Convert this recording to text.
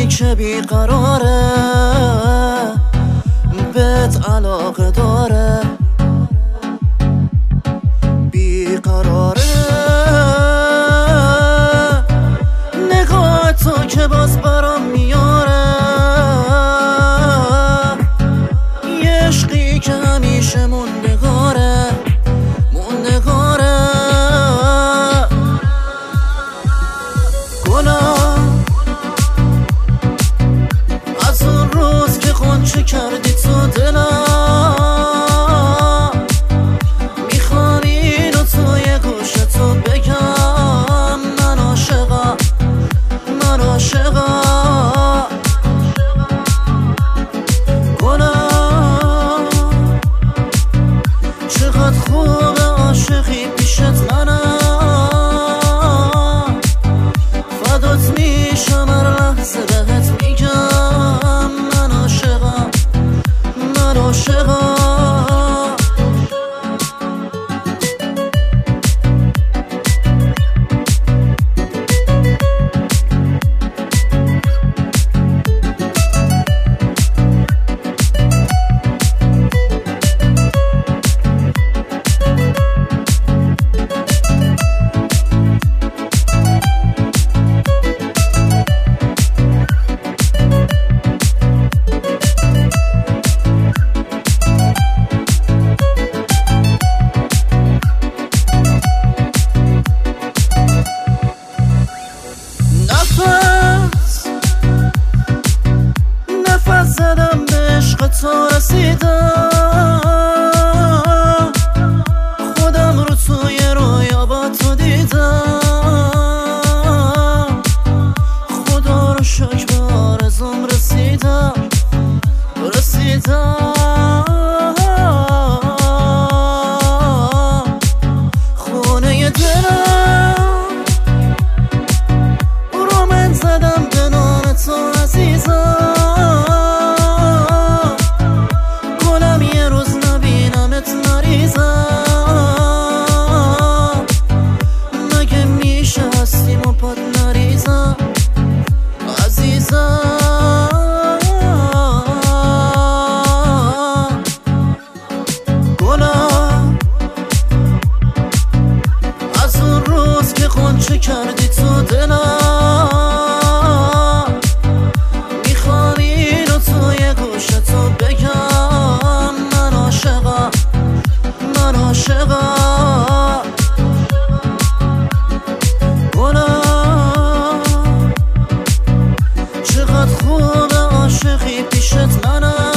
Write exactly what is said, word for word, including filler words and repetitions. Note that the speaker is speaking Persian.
که بیقراره بهت علاقه داره، بیقراره نگاه تو که باز برام میاره، یه عشقی که همیشه موندگاره موندگاره. گلم از اون روز که غنچه کردی تو دلم، میخوام اینو توی گوشتو بگم، من عاشقم من عاشقم. گلم چقدر خوبه عاشقی پیشت منم، فدات میشم هر لحظه بهت میگم، من عاشقم من عاشقم. نفس زدم به عشق تو رسیدم، خودم رو توی رویا با تو دیدم، خدا رو شکر به آرزوم رسیدم رسیدم. خونه دلم رو من زدم به نام تو عزیزم، مگه میشه هستیم و پات نریزم عزیزم. گلم از اون روز که غنچه کردی تو دلم، میخوام اینو توی گوشتو بگم، من عاشقم من عاشقم. گلم چقدر خوبه عاشقی پیشت منم.